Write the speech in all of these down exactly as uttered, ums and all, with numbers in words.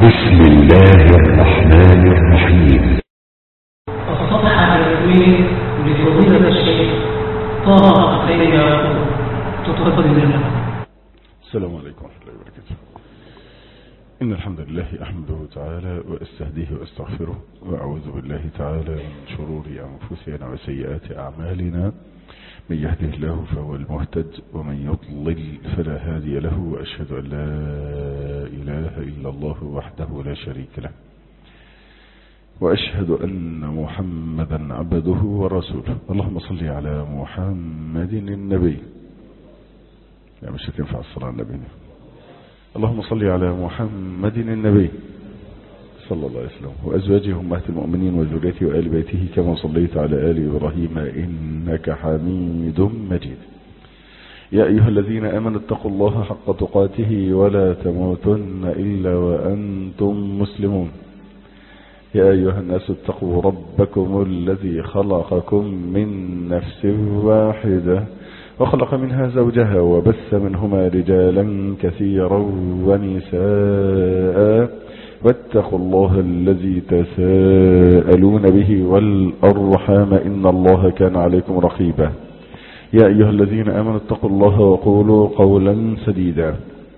بسم الله الرحمن الرحيم. الصفحة الرسمية لفضيلة الشيخ طه حسين يعقوب تقدم لنا. السلام عليكم ورحمة الله وبركاته. إن الحمد لله أحمده تعالى وأستهديه وأستغفره وأعوذ بالله تعالى من شرور أنفسنا وسيئات أعمالنا. من يهده الله فهو المهتد ومن يضلل فلا هادي له، وأشهد أن لا إله إلا الله وحده لا شريك له، وأشهد أن محمدا عبده ورسوله. اللهم صل على محمد النبي. لا مش هتنفع الصلاة على النبي. اللهم صل على محمد النبي صلى الله عليه وسلم وأزواجه أمهات المؤمنين وذريته وآل بيته كما صليت على آل إبراهيم إنك حميد مجيد. يا أيها الذين آمنوا اتقوا الله حق تقاته ولا تموتن إلا وأنتم مسلمون. يا أيها الناس اتقوا ربكم الذي خلقكم من نفس واحدة وخلق منها زوجها وبث منهما رجالا كثيرا ونساء، واتقوا الله الذي تساءلون به والأرحام إن الله كان عليكم رقيبا. يا أيها الذين آمنوا اتقوا الله وقولوا قولا سديدا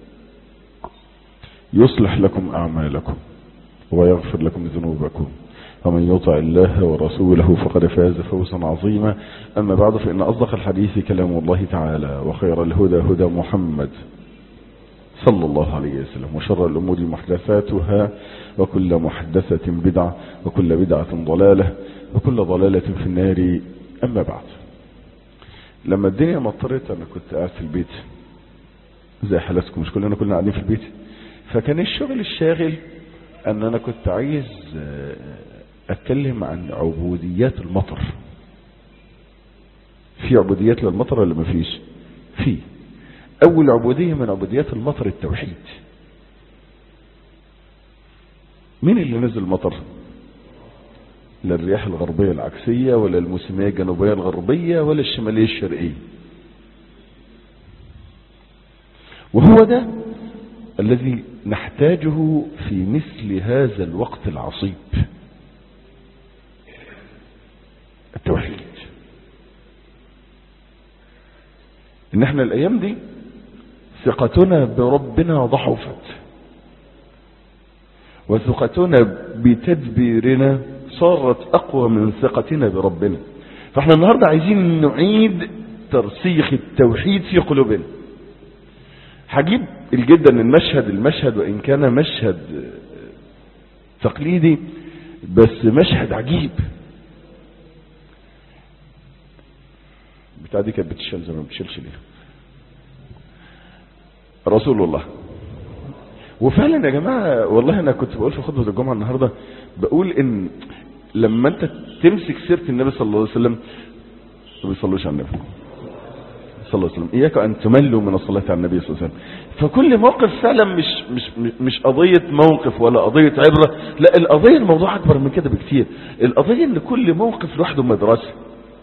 يصلح لكم أعمالكم ويغفر لكم ذنوبكم، ومن يطع الله ورسوله فقد فاز فوزا عظيما. أما بعد، فإن أصدق الحديث كلام الله تعالى، وخير الهدى هدى محمد صلى الله عليه وسلم، وشر الأمور محدثاتها، وكل محدثة بدعة، وكل بدعة ضلالة، وكل ضلالة في النار. أما بعد، لما الدنيا مطرت أنا كنت قاعد في البيت زي حالتكم، مش كلنا كلنا قاعدين في البيت. فكان الشغل الشاغل أن أنا كنت عايز أتكلم عن عبوديات المطر. في عبوديات للمطر ولا ما فيش؟ في. أول عبودية من عبوديات المطر التوحيد. مين اللي نزل المطر؟ لا الرياح الغربية العكسية ولا الموسمية الجنوبية الغربية ولا الشمالية الشرقية. وهو ده الذي نحتاجه في مثل هذا الوقت العصيب، التوحيد. ان احنا الايام دي ثقتنا بربنا ضعفت، وثقتنا بتدبيرنا صارت اقوى من ثقتنا بربنا. فاحنا النهاردة عايزين نعيد ترسيخ التوحيد في قلوبنا. هجيب الجدا المشهد المشهد وان كان مشهد تقليدي بس مشهد عجيب. بتاع دي كانت بتشيل زي ما بتشيلش ليه رسول الله. وفعلا يا جماعة والله انا كنت بقول في خطبة الجمعة النهاردة، بقول ان لما انت تمسك سيرة النبي صلى الله عليه وسلم، ما بيصلوش على النبي صلى الله عليه وسلم، اياك ان تملوا من الصلاة على النبي صلى الله عليه وسلم. فكل موقف فعلا مش مش مش قضية موقف ولا قضية عبرة، لا القضية الموضوع اكبر من كده بكتير. القضية ان كل موقف لوحده مدرسة.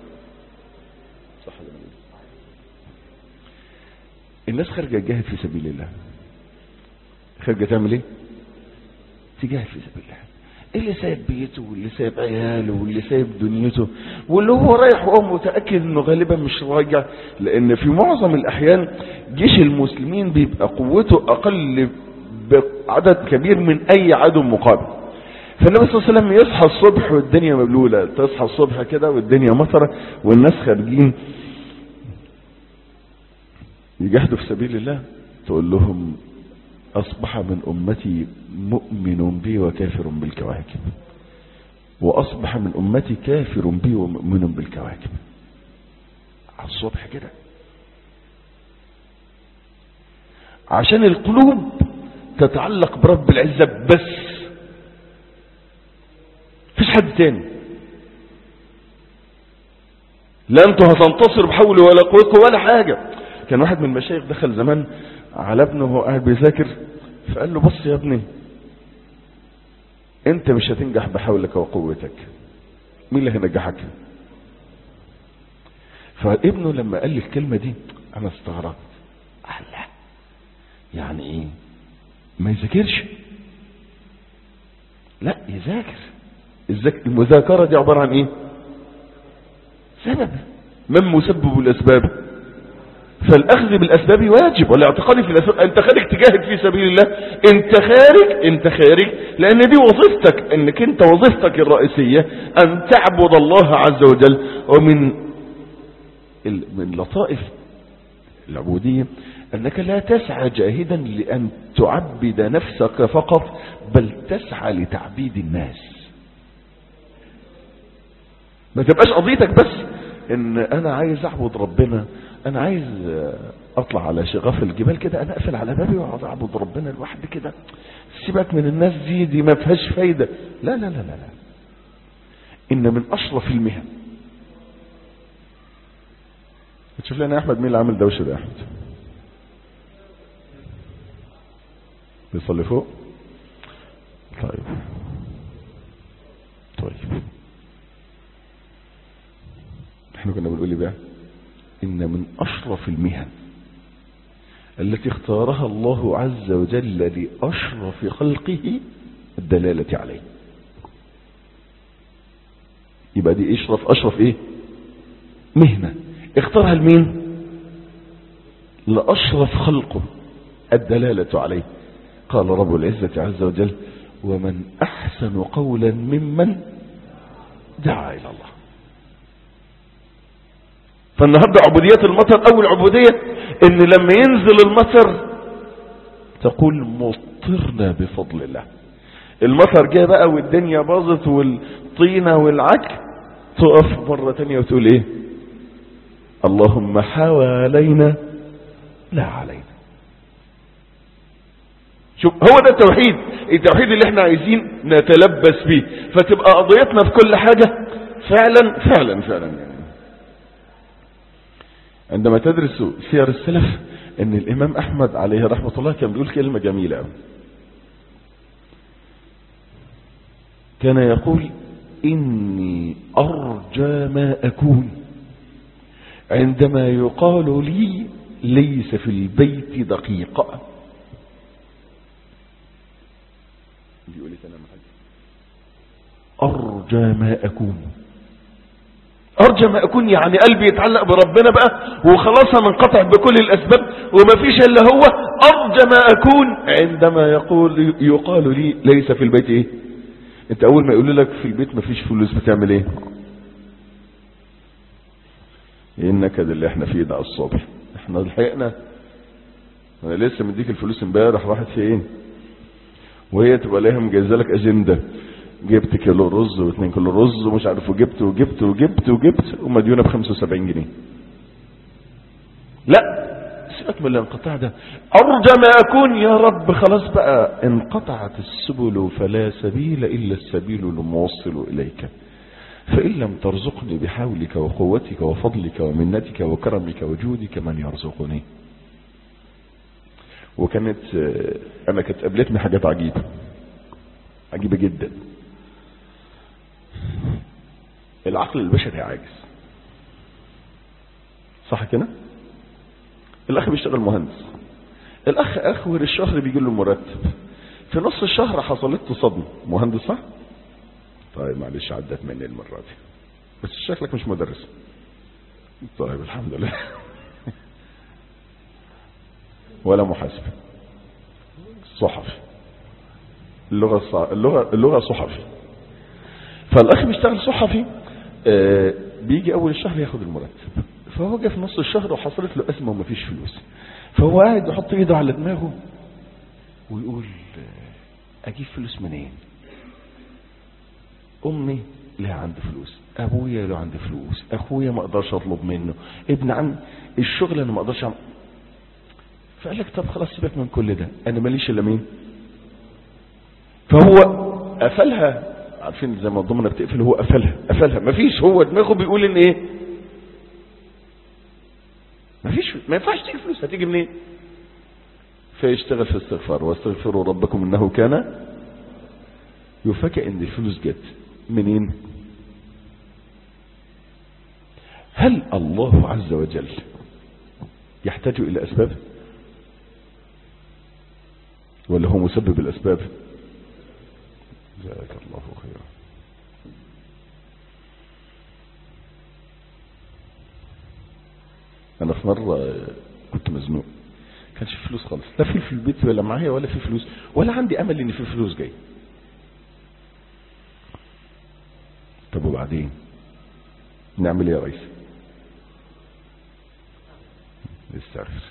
الناس خارجة تجاهد في سبيل الله، خارجة تعمل ايه؟ تجاهد في سبيل الله. اللي سايب بيته واللي سايب عياله واللي سايب دنيته واللي هو رايح وهو متأكد انه غالبا مش راجع، لان في معظم الاحيان جيش المسلمين بيبقى قوته اقل بعدد كبير من اي عدو مقابل. فالنبي صلى الله عليه وسلم يصحى الصبح والدنيا مبلولة، تصحى الصبح كده والدنيا مطرة والناس خارجين يجاهدوا في سبيل الله، تقول لهم أصبح من أمتي مؤمن بي وكافر بالكواكب، وأصبح من أمتي كافر بي ومؤمن بالكواكب. على الصبح كده، عشان القلوب تتعلق برب العزة بس، فيش حد تاني. لا انتوا هتنتصر بحول ولا قوتكم ولا حاجة. كان واحد من المشايخ دخل زمان على ابنه وهو قاعد بيذاكر، فقال له بص يا ابني، انت مش هتنجح بحولك وقوتك، مين اللي هينجحك؟ فابنه لما قال لي الكلمة دي انا استغربت. قال لا يعني ايه؟ ما يذاكرش؟ لا يذاكر. المذاكرة دي عبارة عن ايه؟ سبب. من مسبب الاسباب؟ فالاخذ بالاسباب واجب، والاعتقاد في الاسباب. انت خارج تجاهد في سبيل الله، انت خارج انت خارج لان دي وظيفتك، انك انت وظيفتك الرئيسية ان تعبد الله عز وجل. ومن من لطائف العبودية انك لا تسعى جاهدا لان تعبد نفسك فقط، بل تسعى لتعبيد الناس. ما تبقاش قضيتك بس ان انا عايز اعبد ربنا، انا عايز اطلع على شغاف الجبال كده، انا اقفل على بابي واقعد اعبد ربنا لوحدي كده، سيبك من الناس دي دي ما فيهاش فايده. لا لا لا لا لا، ان من اشرف المهن. تشوف لنا يا احمد مين اللي عامل دوشه ده؟ يا احمد بيصلي فوق. طيب طيب احنا كنا بنقول ايه بقى؟ ان من اشرف المهن التي اختارها الله عز وجل لاشرف خلقه الدلالة عليه. يبقى دي اشرف اشرف ايه؟ مهنة اختارها لمين؟ لاشرف خلقه الدلالة عليه. قال رب العزة عز وجل: ومن احسن قولا ممن دعا الى الله. فالنهاردة عبودية المطر، اول عبودية ان لما ينزل المطر تقول مطرنا بفضل الله. المطر جاء بقى والدنيا باظت والطينة والعك، تقف مرة تانية وتقول ايه؟ اللهم حوالينا لا علينا. شوف هو ده التوحيد، التوحيد اللي احنا عايزين نتلبس بيه، فتبقى قضيتنا في كل حاجة فعلا فعلا فعلا. يعني عندما تدرس سير السلف ان الامام احمد عليه رحمة الله كان بيقول كلمة جميلة قوي. كان يقول: اني ارجى ما اكون عندما يقال لي ليس في البيت دقيقة. بيقول كلام حاجة ارجى ما اكون، ارجى ما اكون يعني قلبي يتعلق بربنا بقى وخلاص منقطع بكل الاسباب وما فيش الا هو. ارجى ما اكون عندما يقول يقال لي ليس في البيت ايه. انت اول ما يقول لك في البيت ما فيش فلوس بتعمل ايه؟ ايه النكد اللي احنا فيه ده على الصبح؟ احنا لحقنا، انا لسه مديك الفلوس امبارح راحت فين؟ وهي تبقى لها مجهزه لك اجنده، جبت كيلو رز واثنين كيلو رز ومش عارف وجبت وجبت وجبت وجبت ومديونه ب خمسة وسبعين جنيه. لا سيبك من الانقطاع ده. ارجى ما اكون يا رب خلاص بقى انقطعت السبل فلا سبيل الا السبيل الموصل اليك، فان لم ترزقني بحولك وقوتك وفضلك ومنتك وكرمك وجودك من يرزقني. وكانت انا كانت قابلتني حاجات عجيبه عجيبه جدا. العقل البشري عاجز، صح كده؟ الاخ بيشتغل مهندس، الاخ اخر الشهر بيجي له المرتب، في نص الشهر حصلت له صدمه. مهندس صح؟ طيب معلش عدت مني المره دي، بس شكلك مش مدرس. طيب الحمد لله. ولا محاسب، صحفي، اللغه الصع... اللغه اللغه صحفي. فالاخ بيشتغل صحفي، آه بيجي اول الشهر ياخد المرتب، فهو جه في نص الشهر وحصلت له ازمه ومفيش فلوس، فهو قاعد يحط ايده على دماغه ويقول اجيب فلوس منين؟ امي لها عند فلوس، ابويا له عند فلوس، اخويا ما اقدرش اطلب منه، ابن عم الشغل انا ما اقدرش اعمل. فقال لك طب خلاص سيبك من كل ده، انا ماليش الا مين؟ فهو قفلها، عارفين زي ما الضمنه بتقفل، هو قفلها قفلها مفيش. هو دماغه بيقول ان ايه؟ مفيش، ما ينفعش تيجي فلوس، هتيجي منين؟ فيشتغل في استغفار، واستغفروا ربكم انه كان. يفاجئ ان الفلوس جت منين؟ هل الله عز وجل يحتاج الى اسباب ولا هو مسبب الاسباب؟ جزاك الله خيرا. انا في مرة كنت مزنوق، كانش في فلوس خالص، لا في في البيت ولا معايا ولا في فلوس ولا عندي امل ان في فلوس جاي. طب وبعدين نعمل ايه يا ريس؟ نستغفر.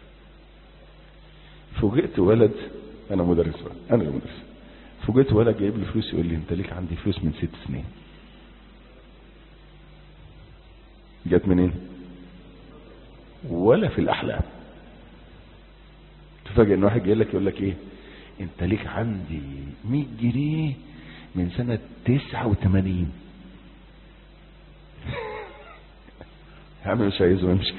فوجئت ولد، انا مدرس بقى، انا مدرس، فوجئت ولد جايب لي فلوس يقول لي انت ليك عندي فلوس من ست سنين. جت منين؟ ولا في الاحلام. تفاجئ ان واحد جاي لك يقول لك ايه، انت ليك عندي مية جنيه من سنة تسعة وثمانين. يا عم مش عايزه يمشي.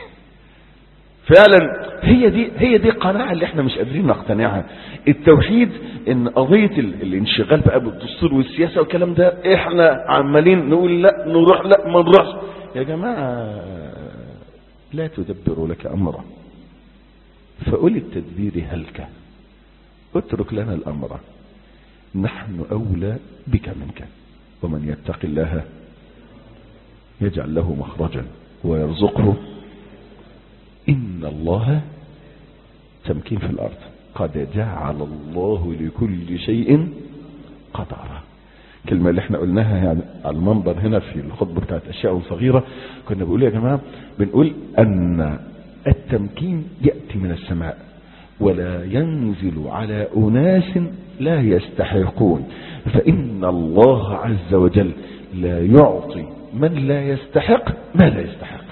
فعلا هي دي هي دي القناعة اللي احنا مش قادرين نقتنعها. التوحيد ان قضية الانشغال بقى بالدستور والسياسة والكلام ده احنا عمالين نقول لا نروح لا ما نروحش. يا جماعة لا تدبروا لك امرا فأولي التدبير هلك اترك لنا الامر نحن اولى بك منك ومن يتق الله يجعل له مخرجا ويرزقه إن الله تمكين في الأرض قد جعل الله لكل شيء قدرا. كلمة اللي احنا قلناها يعني على المنبر هنا في الخطبة بتاعت أشياء صغيرة، كنا بنقول يا جماعة بنقول أن التمكين يأتي من السماء ولا ينزل على أناس لا يستحقون، فإن الله عز وجل لا يعطي من لا يستحق ما لا يستحق.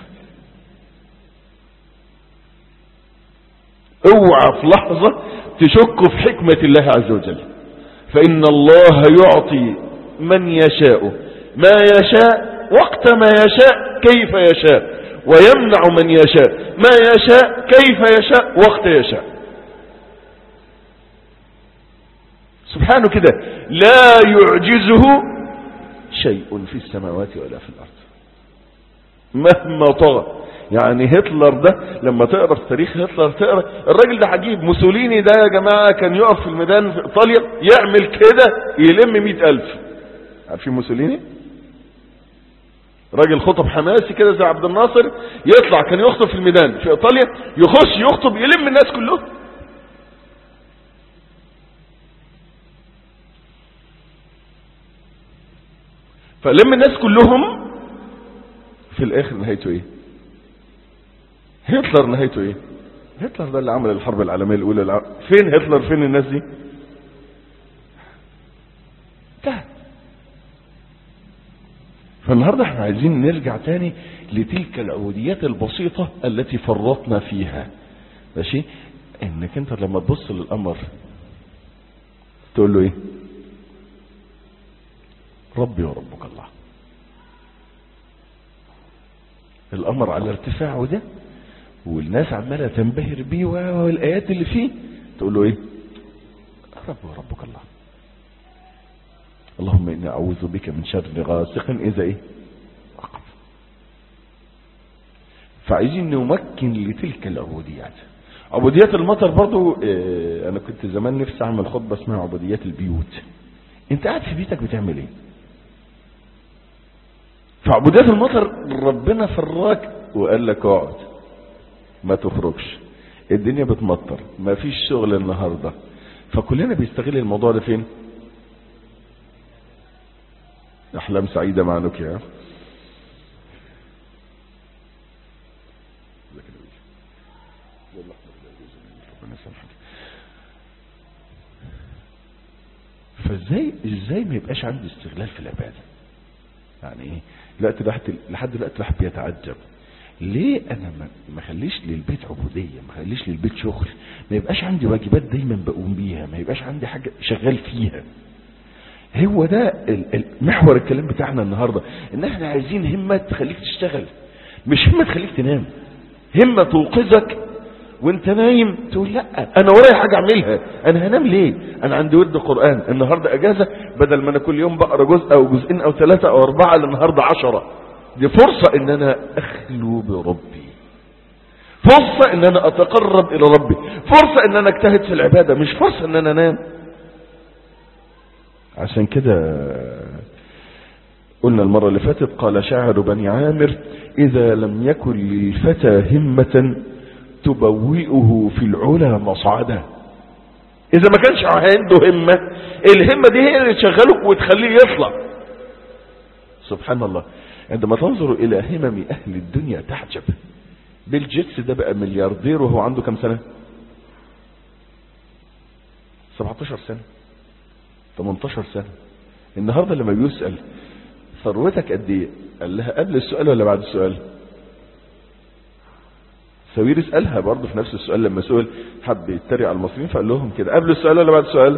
اوعى في لحظة تشك في حكمة الله عز وجل، فإن الله يعطي من يشاء ما يشاء وقت ما يشاء كيف يشاء، ويمنع من يشاء ما يشاء كيف يشاء وقت يشاء. سبحانه كده لا يعجزه شيء في السماوات ولا في الأرض مهما طغى. يعني هتلر ده لما تقرأ في تاريخ هتلر تقرأ الراجل ده عجيب. موسوليني ده يا جماعة كان يقف في الميدان في إيطاليا يعمل كده يلم مئة ألف. عارفين موسوليني؟ راجل خطب حماسي كده زي عبد الناصر، يطلع كان يخطب في الميدان في إيطاليا، يخش يخطب يلم الناس كلهم. فلم الناس كلهم في الآخر نهايته ايه؟ هتلر نهايته ايه؟ هتلر ده اللي عمل الحرب العالمية الأولى الع... فين هتلر؟ فين الناس دي؟ ده. فالنهاردة احنا عايزين نرجع تاني لتلك العبوديات البسيطة التي فرطنا فيها. ماشي؟ انك انت لما تبص للأمر تقول له ايه؟ ربي وربك الله. الأمر على ارتفاعه ده والناس عمالة تنبهر بيه والآيات اللي فيه، تقول له ايه؟ ربي وربك الله. اللهم إني أعوذ بك من شر غاسق إذا ايه؟ وقب. فعايزين نمكن لتلك العبوديات. عبوديات المطر برضو اه أنا كنت زمان نفسي أعمل خطبة اسمها عبوديات البيوت. أنت قاعد في بيتك بتعمل ايه؟ فعبوديات المطر ربنا فراك وقال لك اقعد ما تخرجش، الدنيا بتمطر ما فيش شغل النهاردة. فكلنا بيستغل الموضوع ده فين؟ احلام سعيدة مع نوكيا. فازاي ازاي ما يبقاش عندي استغلال في العبادة؟ يعني ايه؟ دلوقتي لحد دلوقتي الواحد بيتعجب ليه انا ما اخليش للبيت عبوديه، ما اخليش للبيت شغل، ما يبقاش عندي واجبات دايما بقوم بيها، ما يبقاش عندي حاجه شغال فيها. هو ده محور الكلام بتاعنا النهارده، ان احنا عايزين همه تخليك تشتغل، مش همه تخليك تنام. همه توقظك وانت نايم تقول لا انا ورايا حاجه اعملها، انا هنام ليه؟ انا عندي ورد قران النهارده اجازه، بدل ما انا كل يوم بقرا جزء او جزئين او ثلاثه او اربعه النهارده عشرة. دي فرصه ان انا اخلو بربي، فرصه ان انا اتقرب الى ربي، فرصه ان انا اجتهد في العباده، مش فرصه ان انا انام. عشان كده قلنا المرة اللي فاتت قال شاعر بني عامر: إذا لم يكن للفتى همة تبوئه في العلا مصعدا. إذا ما كانش عنده همة، الهمة دي هي اللي تشغلك وتخليه يطلع. سبحان الله، عندما تنظر إلى همم أهل الدنيا تعجب. بيل جيتس ده بقى ملياردير وهو عنده كم سنة؟ سبعتاشر سنة، تمنتاشر سنة. النهاردة لما بيسأل ثروتك قد ايه، قال لها قبل السؤال ولا بعد السؤال؟ سوير اسألها برضه في نفس السؤال لما سئل حب يتريق على المصريين فقال لهم كده: قبل السؤال ولا بعد السؤال؟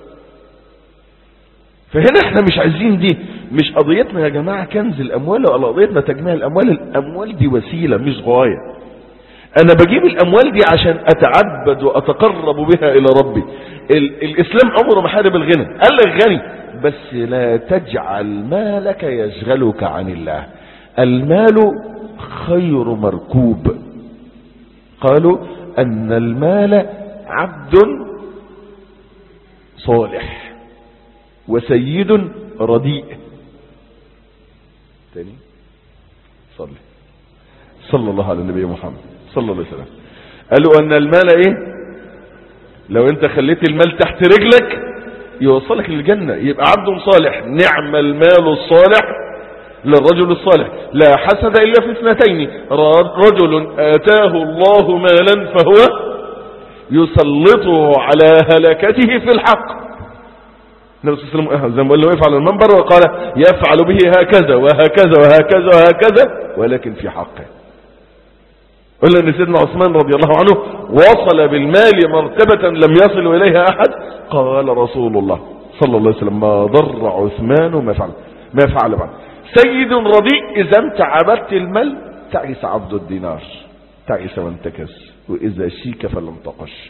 فهنا احنا مش عايزين دي، مش قضيتنا يا جماعة كنز الاموال ولا قضيتنا تجميع الاموال. الاموال دي وسيلة مش غاية. انا بجيب الاموال دي عشان اتعبد واتقرب بها الى ربي. ال الاسلام عمره ما حارب الغنى، قال لك غني بس لا تجعل مالك يشغلك عن الله. المال خير مركوب. قالوا ان المال عبد صالح وسيد رديء. تاني صلي صلى الله على النبي محمد صلى الله عليه وسلم. قالوا ان المال ايه؟ لو انت خليت المال تحت رجلك يوصلك للجنة، يبقى عبد صالح. نعم المال الصالح للرجل الصالح. لا حسد الا في اثنتين: رجل اتاه الله مالا فهو يسلطه على هلكته في الحق. النبي صلى الله عليه وسلم زي ما قال له يفعل المنبر وقال يفعل به هكذا وهكذا وهكذا وهكذا ولكن في حقه. قلنا ان سيدنا عثمان رضي الله عنه وصل بالمال مرتبة لم يصل اليها احد. قال رسول الله صلى الله عليه وسلم: ما ضر عثمان ما فعل ما فعل بعد. سيد رديء: اذا انت عبدت المال تعيس عبد الدينار، تعيس وانتكس، واذا شيك فلم تقش.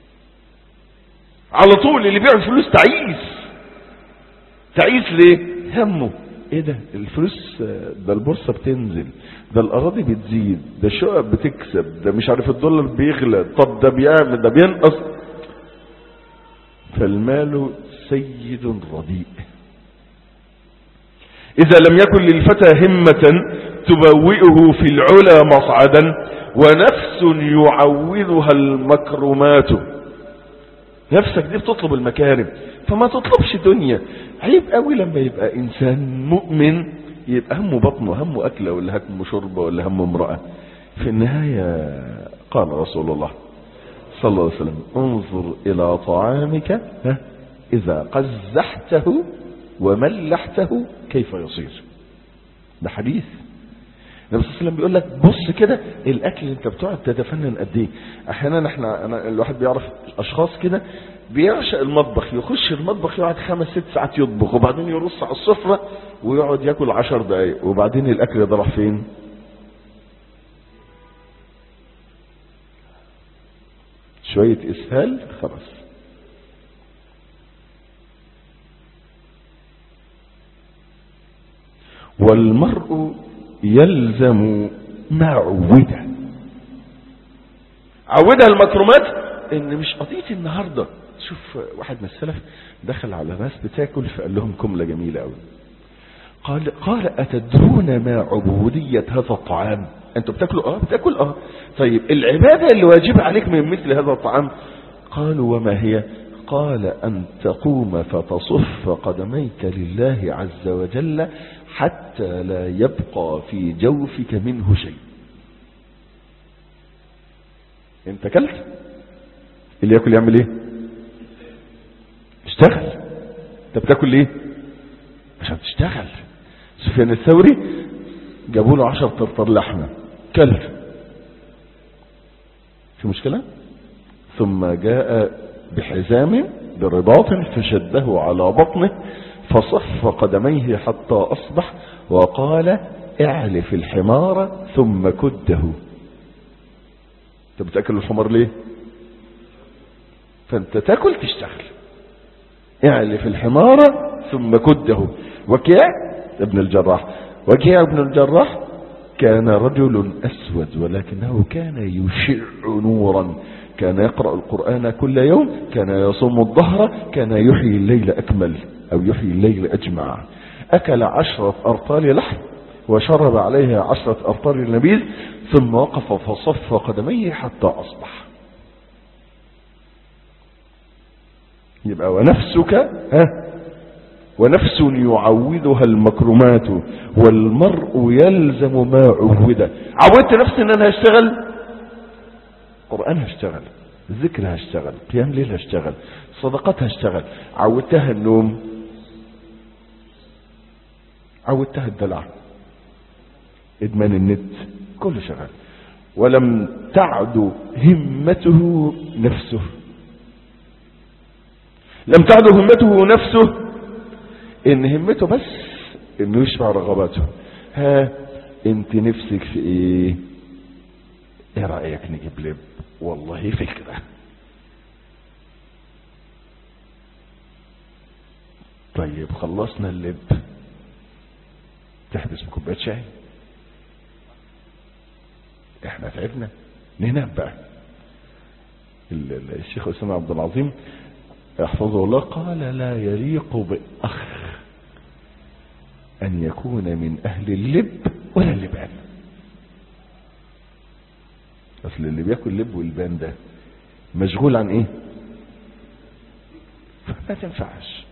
على طول اللي بيع الفلوس تعيس. تعيس ليه؟ همه ايه ده؟ الفلوس ده البورصة بتنزل، ده الاراضي بتزيد، ده الشقق بتكسب، ده مش عارف الدولار بيغلى، طب ده بيعمل ده بينقص. فالمال سيد رديء. إذا لم يكن للفتى همة تبوئه في العلا مصعدا ونفس يعوذها المكرمات. نفسك دي بتطلب المكارم، فما تطلبش دنيا. عيب قوي لما يبقى إنسان مؤمن يبقى همه بطنه، همه أكله ولا همه شربه ولا همه امرأة. في النهاية قال رسول الله صلى الله عليه وسلم: انظر إلى طعامك إذا قزحته وملحته كيف يصير. ده حديث النبي صلى الله عليه وسلم بيقول لك بص كده الاكل انت بتقعد تتفنن قد ايه. احيانا احنا أنا الواحد بيعرف اشخاص كده بيعشق المطبخ، يخش المطبخ يقعد خمس ست ساعات يطبخ وبعدين يرص على السفرة ويقعد ياكل عشر دقايق وبعدين الاكل ده راح فين؟ شوية اسهال خلاص. والمرء يلزم ما عوده. عودها المكرمات ان مش قضية النهاردة. شوف واحد من السلف دخل على ناس بتاكل فقال لهم جملة جميلة قوي. قال قال اتدرون ما عبودية هذا الطعام؟ انتوا بتاكلوا؟ اه بتاكل. اه طيب العبادة اللي واجب عليك من مثل هذا الطعام؟ قالوا وما هي؟ قال أن تقوم فتصف قدميك لله عز وجل حتى لا يبقى في جوفك منه شيء. انت كلت، اللي ياكل يعمل ايه؟ اشتغل. انت بتاكل ليه؟ عشان تشتغل. سفيان الثوري جابوا له عشر طرطر لحمه كل، في مشكله؟ ثم جاء بحزام برباط فشده على بطنه فصف قدميه حتى أصبح وقال اعلف الحمار ثم كده. انت بتأكل الحمار ليه؟ فانت تأكل تشتغل. اعلف الحمار ثم كده. وكيع ابن الجراح وكيع ابن الجراح كان رجل أسود ولكنه كان يشع نورا، كان يقرأ القرآن كل يوم، كان يصوم الظهر، كان يحيي الليل أكمل. أو يحيي الليل أجمع. أكل عشرة أرطال لحم وشرب عليها عشرة أرطال نبيذ ثم وقف فصف قدميه حتى أصبح. يبقى ونفسك ها ونفس يعودها المكرمات والمرء يلزم ما عوده. عودت نفسي ان انا هشتغل قرآن، هشتغل ذكر، هشتغل قيام ليل، هشتغل صدقات، هشتغل. عودتها النوم، عودتها الدلع، ادمان النت، كله شغال. ولم تعد همته نفسه، لم تعد همته نفسه، ان همته بس انه يشبع رغباته. ها انت نفسك في ايه؟ ايه رأيك نجيب لب؟ والله فكرة. طيب خلصنا اللب، تحدث بكوبايه شاي، احنا تعبنا ننام بقى. الشيخ أسامة عبد العظيم يحفظه الله قال لا يليق بأخ أن يكون من أهل اللب ولا اللبان. أصل اللي بياكل لب والبان ده مشغول عن إيه؟ فما تنفعش.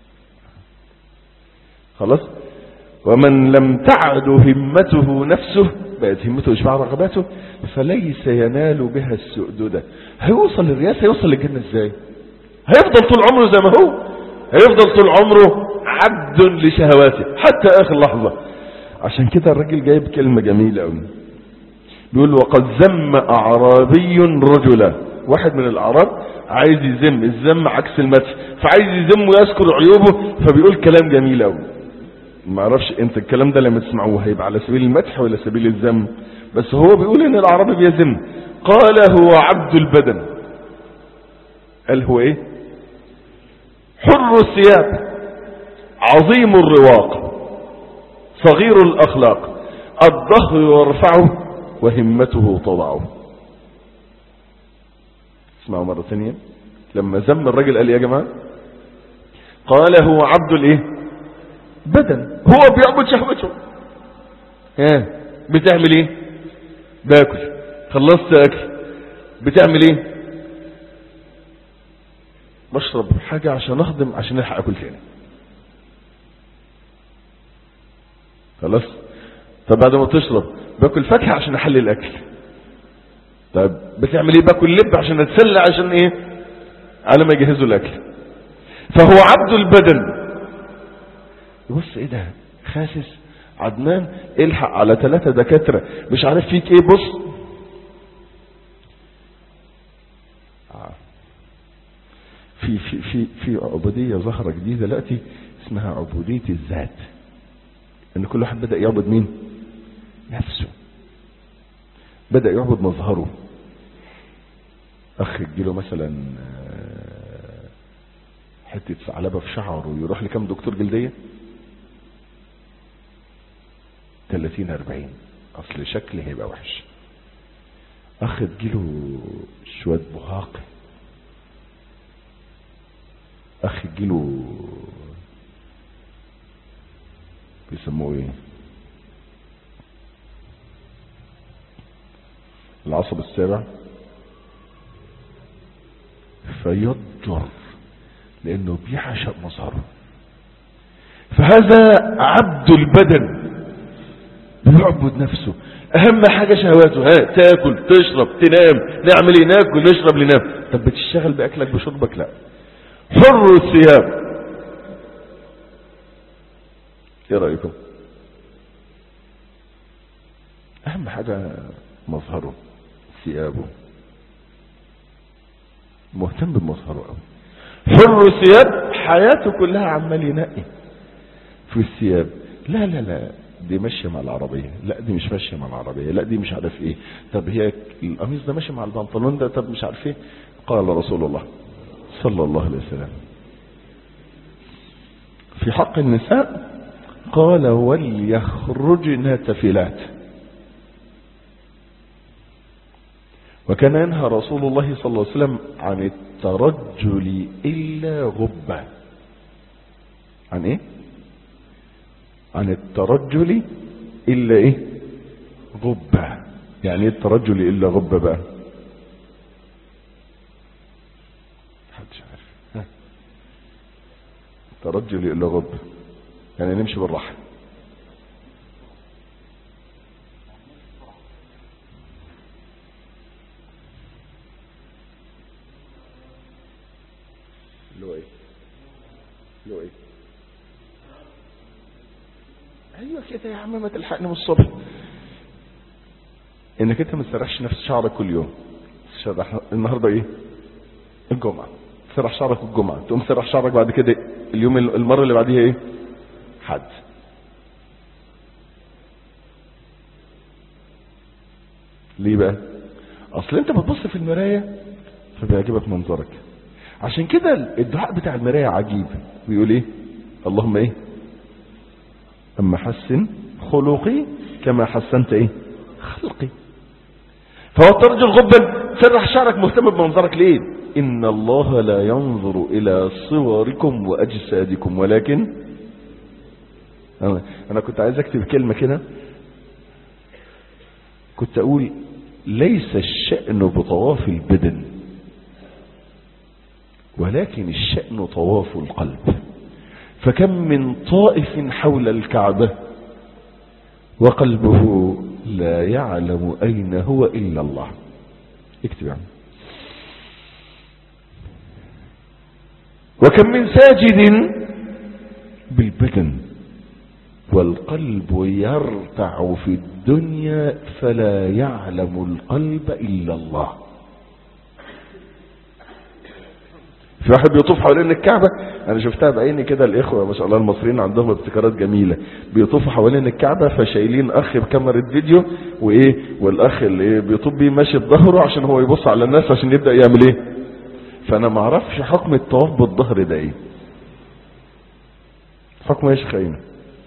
خلاص. ومن لم تعد همته نفسه، بقت همته إشباع رغباته، فليس ينال بها السؤددة. هيوصل للرياسة، هيوصل للجنة ازاي؟ هيفضل طول عمره زي ما هو، هيفضل طول عمره عبد لشهواته حتى آخر لحظة. عشان كده الراجل جايب كلمة جميلة قوي، بيقول وقد ذم أعرابي رجلا. واحد من الأعراب عايز يذم، الذم عكس المدح، فعايز يذم ويذكر عيوبه، فبيقول كلام جميل قوي. ما اعرفش انت الكلام ده لما تسمعوه هيبقى على سبيل المدح ولا سبيل الذم، بس هو بيقول ان العربي بيذم. قال هو عبد البدن. قال هو ايه؟ حر الثياب، عظيم الرواق، صغير الاخلاق، الظهر يرفعه وهمته تضعه. اسمعوا مرة ثانية لما ذم الرجل قال يا جماعة، قال هو عبد الايه؟ بدن، هو بيعبد شهوته. ها بتعمل ايه؟ باكل، خلصت اكل، بتعمل ايه؟ بشرب حاجة عشان اخدم، عشان الحق اكل تاني. خلاص. طب بعد ما تشرب باكل فاكهة عشان احلي الاكل. طب بتعمل ايه؟ باكل لب عشان اتسلى، عشان ايه؟ على ما يجهزوا الاكل. فهو عبد البدن. بص ايه ده خاسس عدنان، الحق على ثلاثة دكاترة مش عارف فيك ايه. بص في في في في عبودية ظاهرة جديدة دلوقتي اسمها عبودية الذات، ان كل واحد بدأ يعبد مين؟ نفسه، بدأ يعبد مظهره. اخ يجيله مثلا حتة ثعلبة في شعره ويروح لكم دكتور جلدية ثلاثين أربعين، اصل شكله هيبقى وحش. اخ تجيله شوية بهاق، اخ تجيله بيسموه ايه، العصب السابع، فيضجر لانه بيعشق مظهره. فهذا عبد البدن بيعبد نفسه، اهم حاجة شهواته. ها تاكل تشرب تنام، نعمل ايه؟ ناكل نشرب ننام. طب بتشتغل باكلك بشربك؟ لا. حر الثياب. ايه رأيكم؟ اهم حاجة مظهره، ثيابه، مهتم بمظهره قوي. حر الثياب، حياته كلها عمال ينقي في الثياب. لا لا لا دي ماشيه مع العربيه، لا دي مش ماشيه مع العربيه، لا دي مش عارف ايه، طب هي القميص ده ماشي مع البنطلون ده، طب مش عارف ايه. قال رسول الله صلى الله عليه وسلم في حق النساء، قال وليخرجن تفلات. وكان ينهى رسول الله صلى الله عليه وسلم عن الترجل إلا غبة. عن ايه؟ عن الترجل الا ايه؟ غبة. يعني ايه الترجل الا غبة بقى؟ محدش عارف. ها؟ الترجل الا غبة يعني نمشي بالراحة. اللي هو ايه؟ اللي هو ايه؟ ايوه كده يا عم، ما تلحقني من الصبح. انك انت ما تسرحش نفس شعرك كل يوم. النهارده ايه؟ الجمعه. تسرح شعرك الجمعه، تقوم تسرح شعرك بعد كده اليوم المره اللي بعديها ايه؟ حد. ليه بقى؟ اصل انت بتبص في المرايه فبيعجبك منظرك. عشان كده الدعاء بتاع المرايه عجيب. بيقول ايه؟ اللهم ايه؟ اما حسن خلقي كما حسنت ايه؟ خلقي. فهو الترجل غبا، سرح شعرك مهتم بمنظرك ليه؟ ان الله لا ينظر الى صوركم واجسادكم ولكن انا, أنا كنت عايز اكتب كلمة كده، كنت اقول ليس الشأن بطواف البدن ولكن الشأن طواف القلب. فكم من طائف حول الكعبة وقلبه لا يعلم أين هو إلا الله. اكتب يعني. وكم من ساجد بالبدن والقلب يرتع في الدنيا فلا يعلم القلب إلا الله. في واحد بيطوف حوالين الكعبة، انا شفتها بعيني كده، الاخوة ما شاء الله المصريين عندهم ابتكارات جميلة، بيطوفوا حوالين الكعبة فشايلين اخ بكاميرا فيديو وايه، والاخ اللي بيطوف بيه ماشي بظهره عشان هو يبص على الناس عشان يبدأ يعمل ايه. فانا ما اعرفش حكم الطواف بالظهر ده ايه، حكمه ايش خاينة.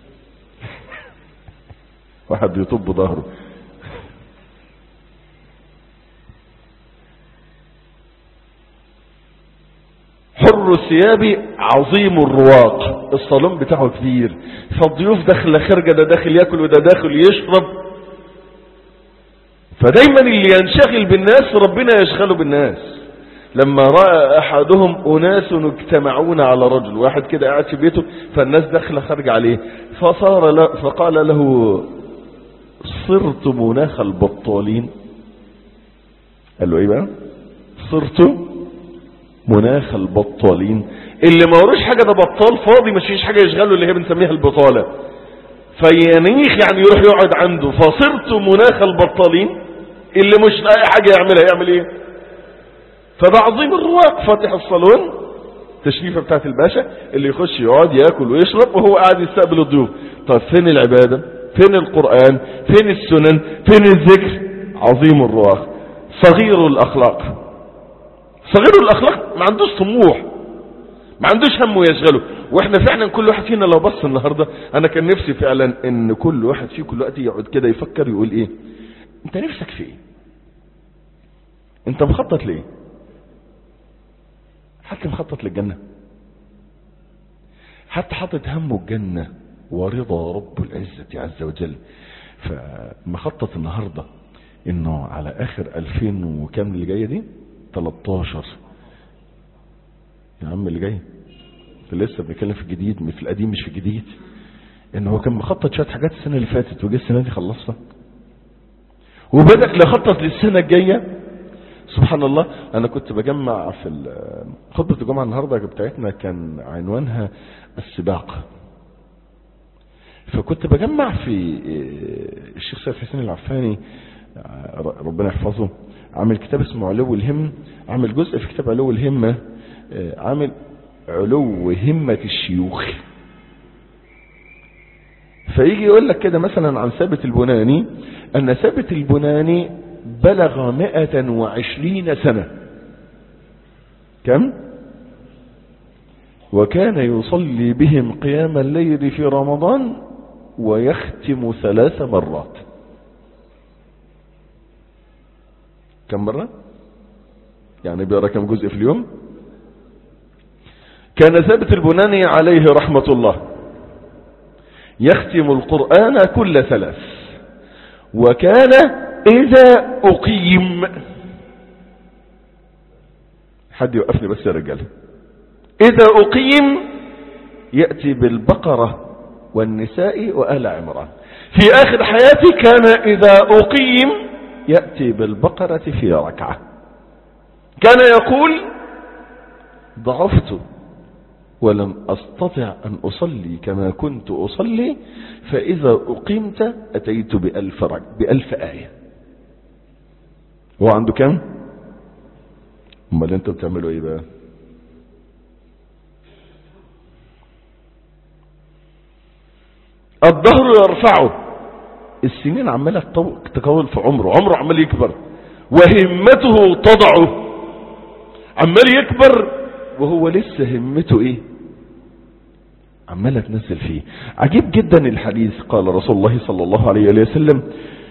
واحد بيطوف بظهره. حر الثياب عظيم الرواق، الصالون بتاعه كبير، فالضيوف داخله خارجه، ده داخل ياكل وده داخل يشرب، فدايما اللي ينشغل بالناس ربنا يشغله بالناس. لما راى احدهم اناس اجتمعون على رجل، واحد كده قاعد في بيته فالناس داخله خارجه عليه، فصار له فقال له صرت مناخ البطالين. قال له ايه بقى؟ صرت مناخ البطالين، اللي ما وروش حاجة ده بطال فاضي مش فيش حاجة يشغله، اللي هي بنسميها البطالة. فينيخ يعني يروح يقعد عنده. فصرت مناخ البطالين، اللي مش لاقي حاجة يعملها يعمل ايه؟ فده عظيم الرواق، فاتح الصالون تشريفة بتاعت الباشا، اللي يخش يقعد ياكل ويشرب وهو قاعد يستقبل الضيوف. طيب فين العبادة؟ فين القرآن؟ فين السنن؟ فين الذكر؟ عظيم الرواق. صغير الأخلاق، صغير الأخلاق ما عندوش طموح، ما عندوش هم يشغله. واحنا فعلا كل واحد فينا لو بص النهاردة، انا كان نفسي فعلا ان كل واحد فيه كل وقت يقعد كده يفكر يقول ايه انت نفسك في ايه، انت مخطط ليه. حتى مخطط للجنة، حتى حاطط همه الجنة ورضا رب العزة عز وجل. فمخطط النهاردة انه على اخر الفين وكام اللي جاية دي تلتاشر يا عم اللي جاي، لسه بنتكلم في الجديد مش في القديم، مش في الجديد. ان هو كان مخطط شويه حاجات السنه اللي فاتت وجه السنه دي خلصها وبدأ يخطط للسنه الجايه. سبحان الله. انا كنت بجمع في خطبه الجمعه النهارده بتاعتنا كان عنوانها السباق، فكنت بجمع في الشيخ سيد حسين العفاني ربنا يحفظه، عامل كتاب اسمه علو الهم، عامل جزء في كتاب علو الهمة، عامل علو همة الشيوخ. فيجي يقول لك كده مثلا عن ثابت البناني ان ثابت البناني بلغ مئة وعشرين سنة. كم؟ وكان يصلي بهم قيام الليل في رمضان ويختم ثلاث مرات. كم مرة؟ يعني بيقرأ كم جزء في اليوم؟ كان ثابت البناني عليه رحمة الله يختم القرآن كل ثلاث، وكان إذا أقيم، حد يوقفني بس يا رجال، إذا أقيم يأتي بالبقرة والنساء وآل عمران. في آخر حياتي كان إذا أقيم يأتي بالبقرة في ركعة. كان يقول ضعفت ولم أستطع أن أصلي كما كنت أصلي، فإذا أقيمت أتيت بألف, رك... بألف آية. هو عنده كم؟ امال انتوا بتعملوا ايه بقى؟ الظهر يرفعه، السنين عمالة تطول في عمره، عمره عمال يكبر، وهمته تضعه، عمال يكبر وهو لسه همته ايه؟ عمالة تنزل فيه. عجيب جدا الحديث، قال رسول الله صلى الله عليه وسلم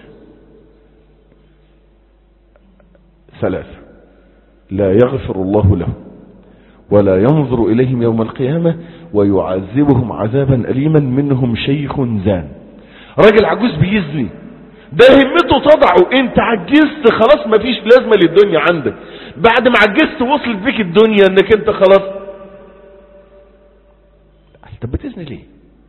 ثلاثة لا يغفر الله له ولا ينظر إليهم يوم القيامة ويعذبهم عذابا أليما، منهم شيخ زان. راجل عجوز بيزني، ده همته تضعه، انت عجزت خلاص ما فيش لازمة للدنيا عندك، بعد ما عجزت وصلت بيك الدنيا انك انت خلاص. طب بتزني ليه؟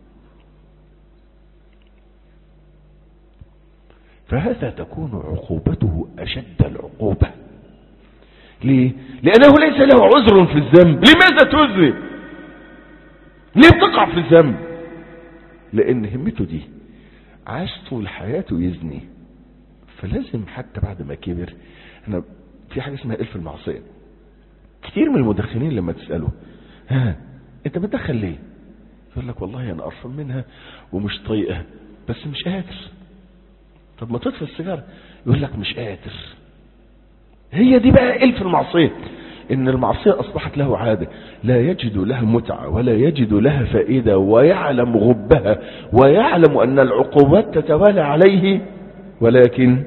فهذا تكون عقوبته أشد العقوبة. ليه؟ لأنه ليس له عذر في الذنب. لماذا تذنب؟ ليه بتقع في الذنب؟ لأن همته دي عاش طول حياته يزني، فلازم حتى بعد ما كبر. احنا في حاجة اسمها إلف المعصية. كتير من المدخنين لما تسأله ها انت بتدخل ليه؟ يقول لك والله انا قرفان منها ومش طايقها بس مش قادر. طب ما تطفي السيجاره، يقول لك مش قادر. هي دي بقى إلف المعصية، ان المعصية اصبحت له عادة، لا يجد لها متعة ولا يجد لها فائدة، ويعلم غبها ويعلم ان العقوبات تتوالى عليه، ولكن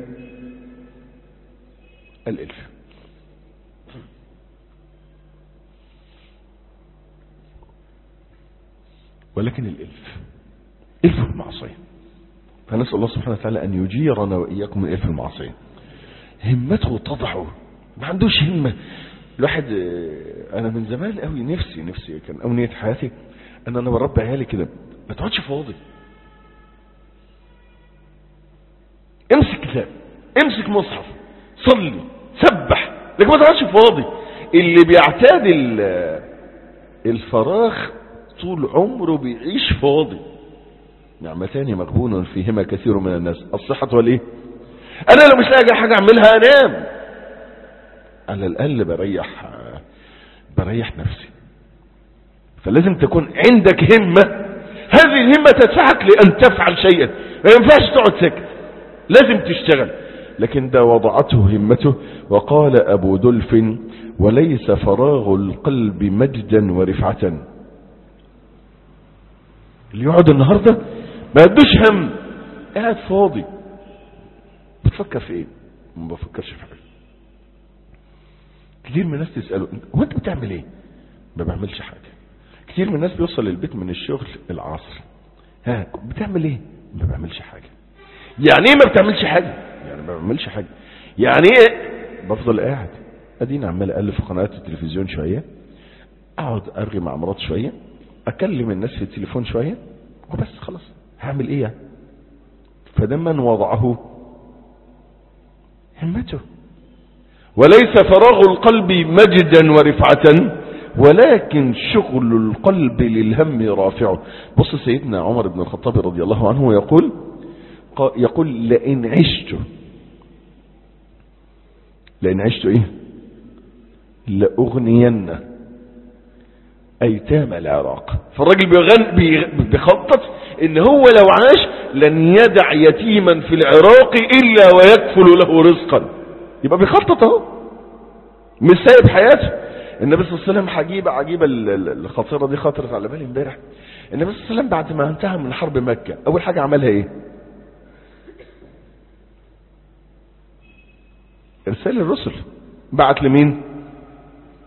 الإلف. ولكن الإلف إلف المعصية. فنسأل الله سبحانه وتعالى أن يجيرنا وإياكم من إلف المعصية. همته تضعه، ما عندوش همة. الواحد أنا من زمان قوي نفسي نفسي كان أمنية حياتي أن أنا بربي عيالي كده، ما تقعدش فاضي، امسك كتاب، امسك مصحف، صلي، سبح، لكن ما تقعدش فاضي. اللي بيعتاد الفراغ طول عمره بيعيش فاضي. نعمتان مغبون فيهما كثير من الناس، الصحة والايه؟ انا لو مش لاقي حاجة اعملها انام، على الاقل بريح بريح نفسي. فلازم تكون عندك همة، هذه الهمة تدفعك لان تفعل شيئا، ما ينفعش تقعد ساكت، لازم تشتغل. لكن ده وضعته همته. وقال ابو دلف وليس فراغ القلب مجدا ورفعة. اللي يقعد النهاردة ما يدوش هم، قاعد فاضي، بتفكر في ايه؟ ما بفكرش في حاجة. كتير من الناس تسأله هو انت بتعمل ايه؟ ما بعملش حاجة. كتير من الناس بيوصل البيت من الشغل العصر، ها بتعمل ايه؟ ما بعملش حاجة. يعني ايه ما بتعملش حاجة؟ يعني ما بعملش حاجة، يعني ايه؟ بفضل قاعد ادينا عمال اقلب في قنوات التلفزيون شوية، اقعد ارغي مع مراتي شوية، اكلم الناس في التليفون شوية، وبس خلاص. هعمل ايه يعني؟ فده من وضعه همته. وليس فراغ القلب مجدا ورفعة ولكن شغل القلب للهم رافعه. بص سيدنا عمر بن الخطاب رضي الله عنه يقول يقول لئن عشت لئن عشت ايه لأغنين ايتام العراق. فالراجل بيغن بيخطط ان هو لو عاش لن يدع يتيما في العراق الا ويكفل له رزقا. يبقى بيخطط اهو، مش سايب حياته. النبي صلى الله عليه وسلم عجيبه عجيبه الخطيره دي خطرت على بالي امبارح. النبي صلى الله عليه وسلم بعد ما انتهى من حرب مكه اول حاجه عملها ايه؟ ارسال الرسل. بعت لمين؟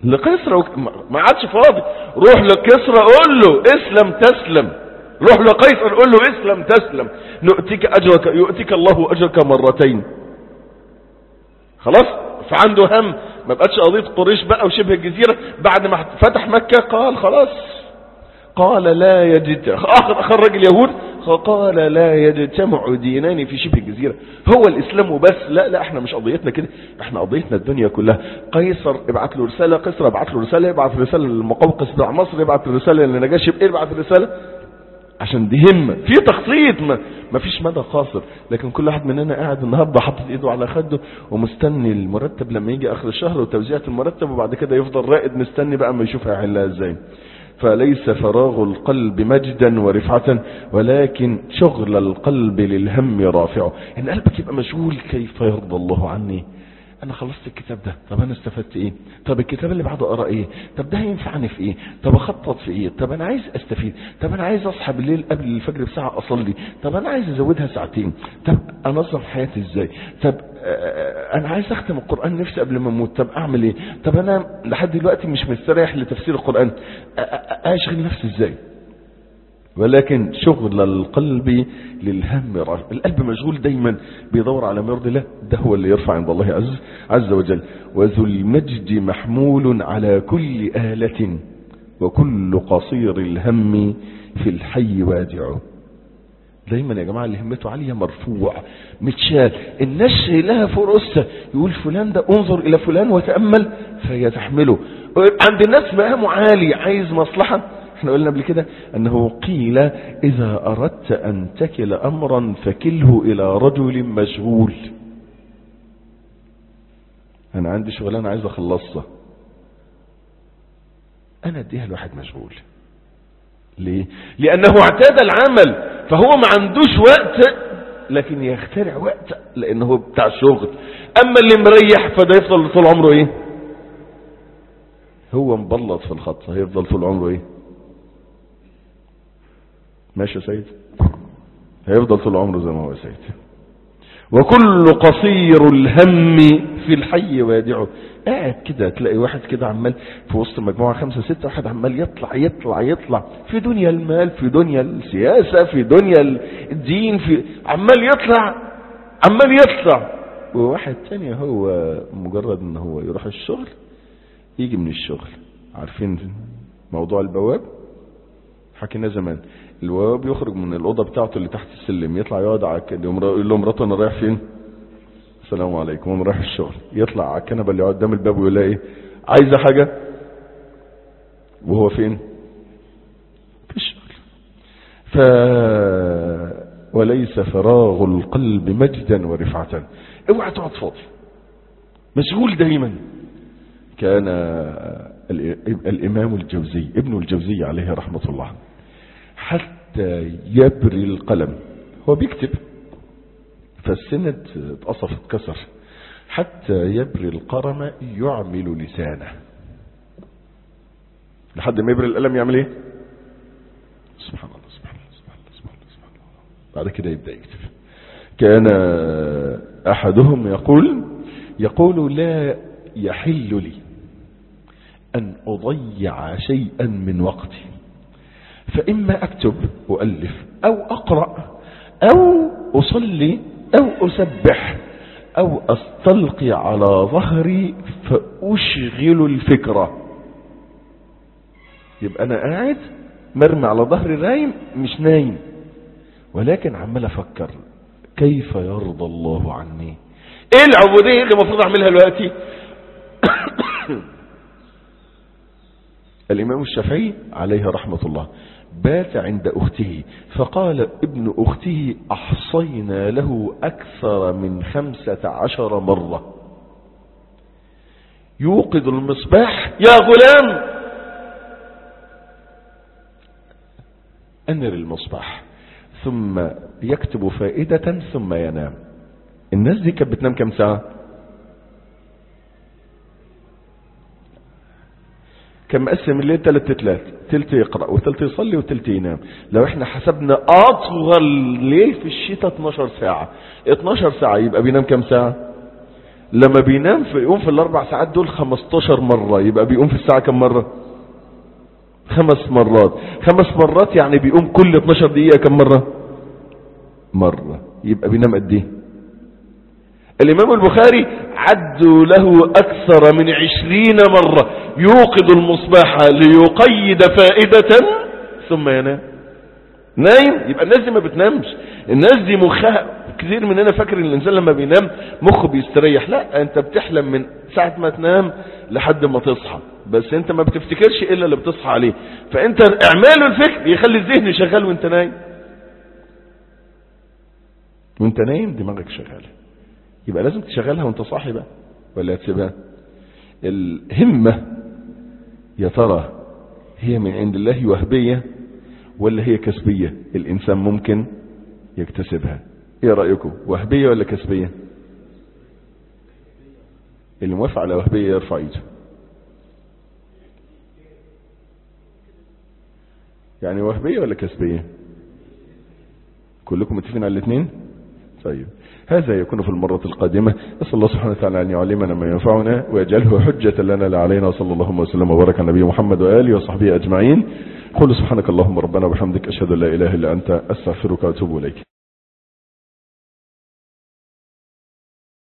لقيصر وك... ما عادش فاضي. روح لقيصر قول له اسلم تسلم، روح لقيصر قول له اسلم تسلم، نؤتيك اجرك، يؤتيك الله اجرك مرتين. خلاص، فعنده هم، ما بقتش قضية قريش بقى وشبه الجزيرة. بعد ما فتح مكة قال خلاص، قال لا يجد اخر خرج اليهود، قال لا يجتمع دينان في شبه الجزيرة، هو الاسلام وبس. لا لا، احنا مش قضيتنا كده، احنا قضيتنا الدنيا كلها. قيصر ابعت له رسالة، قيصر ابعت له رسالة، يبعت رسالة للمقوقس بتاع مصر، يبعت رسالة للنجاشي بإيه، يبعت رسالة، عشان دي همة في تخطيط. ما, ما فيش مدى قاصر. لكن كل واحد مننا قاعد النهارده حاطط ايده على خده ومستني المرتب لما يجي اخر الشهر وتوزيعة المرتب، وبعد كده يفضل راقد مستني بقى ما يشوف هيحلها ازاي. فليس فراغ القلب مجدا ورفعة، ولكن شغل القلب للهم رافعه. ان قلبك يبقى مشغول كيف يرضى الله عني، انا خلصت الكتاب ده، طب انا استفدت ايه، طب الكتاب اللي بعده اقرا ايه، طب ده هينفعني في ايه، طب اخطط في ايه، طب انا عايز استفيد، طب انا عايز اصحى بالليل قبل الفجر بساعه اصلي، طب انا عايز ازودها ساعتين، طب انظم حياتي ازاي، طب انا عايز اختم القران نفسي قبل ما اموت، طب اعمل ايه، طب انا لحد دلوقتي مش مستريح لتفسير القران، اشغل نفسي ازاي. ولكن شغل القلب للهم رافع. القلب مشغول دايما بيدور على ما يرضي الله، ده هو اللي يرفع عند الله عز, عز وجل. وذو المجد محمول على كل آلة، وكل قصير الهم في الحي وادعه. دايما يا جماعة اللي همته عالية مرفوع متشال، الناس لها فرصة يقول فلان ده انظر الى فلان وتأمل فيتحمله. عند الناس مقامه عالي عايز مصلحة. احنا قلنا قبل كده انه قيل اذا اردت ان تكل امرا فكله الى رجل مشغول. انا عندي شغلانه عايز اخلصها، انا اديها لواحد مشغول. ليه؟ لانه اعتاد العمل فهو ما عندوش وقت، لكن يخترع وقت لانه بتاع شغل. اما اللي مريح فده يفضل طول عمره ايه؟ هو مبلط في الخط، هيفضل طول عمره ايه؟ ماشي يا سيد، هيفضل طول عمره زي ما هو يا سيد. وكل قصير الهم في الحي وادعه. قاعد كده تلاقي واحد كده عمال في وسط مجموعة خمسة ستة، واحد عمال يطلع يطلع يطلع في دنيا المال، في دنيا السياسة، في دنيا الدين، في عمال يطلع عمال يطلع. وواحد تاني هو مجرد ان هو يروح الشغل، يجي من الشغل. عارفين موضوع البواب؟ حكينا زمان. البواب يخرج من الأوضة بتاعته اللي تحت السلم، يطلع يقعد على يقول له مراته انا رايح فين؟ السلام عليكم، انا رايح الشغل. يطلع على الكنبه اللي قدام الباب ويقول لها ايه؟ عايزه حاجه؟ وهو فين؟ في الشغل. ف وليس فراغ القلب مجدا ورفعة. اوعى تقعد فاضي، مشغول دايما. كان الامام الجوزي ابن الجوزي عليه رحمة الله حتى يبري القلم، هو بيكتب فالسند اتقصف اتكسر، حتى يبري القلم يعمل لسانه. لحد ما يبري القلم يعمل ايه؟ سبحان الله سبحان الله سبحان الله سبحان الله, سبحان الله. بعد كده يبدأ يكتب. كان احدهم يقول يقول لا يحل لي ان اضيع شيئا من وقتي، فاما اكتب وألف او اقرأ او اصلي او اسبح او استلقي على ظهري فاشغل الفكرة. يبقى انا قاعد مرمي على ظهري نايم، مش نايم ولكن عمال افكر كيف يرضى الله عني، ايه العبودية اللي المفروض اعملها دلوقتي. الامام الشافعي عليه رحمة الله بات عند اخته، فقال ابن اخته احصينا له اكثر من خمسة عشر مرة يوقظ المصباح يا غلام انر المصباح، ثم يكتب فائدة ثم ينام. الناس دي كانت بتنام كم ساعة؟ كان مقسم الليل ثلاث تلات، تلت يقرأ وتلت يصلي وتلت ينام. لو احنا حسبنا اطول ليل في الشتاء اتناشر ساعة، اتناشر ساعة يبقى بينام كم ساعة؟ لما بينام في يقوم في الاربع ساعات دول خمستاشر مرة، يبقى بيقوم في الساعة كم مرة؟ خمس مرات. خمس مرات يعني بيقوم كل اتناشر دقيقة كم مرة؟ مرة. يبقى بينام قد ايه؟ الامام البخاري عدوا له اكثر من عشرين مرة يوقظ المصباح ليقيد فائدة ثم ينام. نايم. يبقى الناس دي ما بتنامش، الناس دي مخها كثير مننا فاكر ان الانسان لما بينام مخه بيستريح. لا، انت بتحلم من ساعة ما تنام لحد ما تصحى، بس انت ما بتفتكرش الا اللي بتصحى عليه. فانت اعمال الفكر يخلي الذهن شغال وانت نايم. وانت نايم دماغك شغالة، يبقى لازم تشغلها وانت صاحي بقى ولا تسيبها؟ الهمة يا ترى هي من عند الله وهبية ولا هي كسبية الانسان ممكن يكتسبها؟ ايه رأيكم، وهبية ولا كسبية؟ اللي موافق على وهبية يرفع ايده. يعني وهبية ولا كسبية؟ كلكم متفقين على الاثنين؟ طيب، هذا يكون في المرة القادمة. أسأل الله سبحانه وتعالى أن يعلمنا ما ينفعنا ويجعله حجة لنا لا علينا. وصلى الله وسلم وبارك على نبي محمد وآله وصحبه أجمعين. قل سبحانك اللهم ربنا وبحمدك أشهد أن لا إله إلا أنت أستغفرك وأتوب إليك.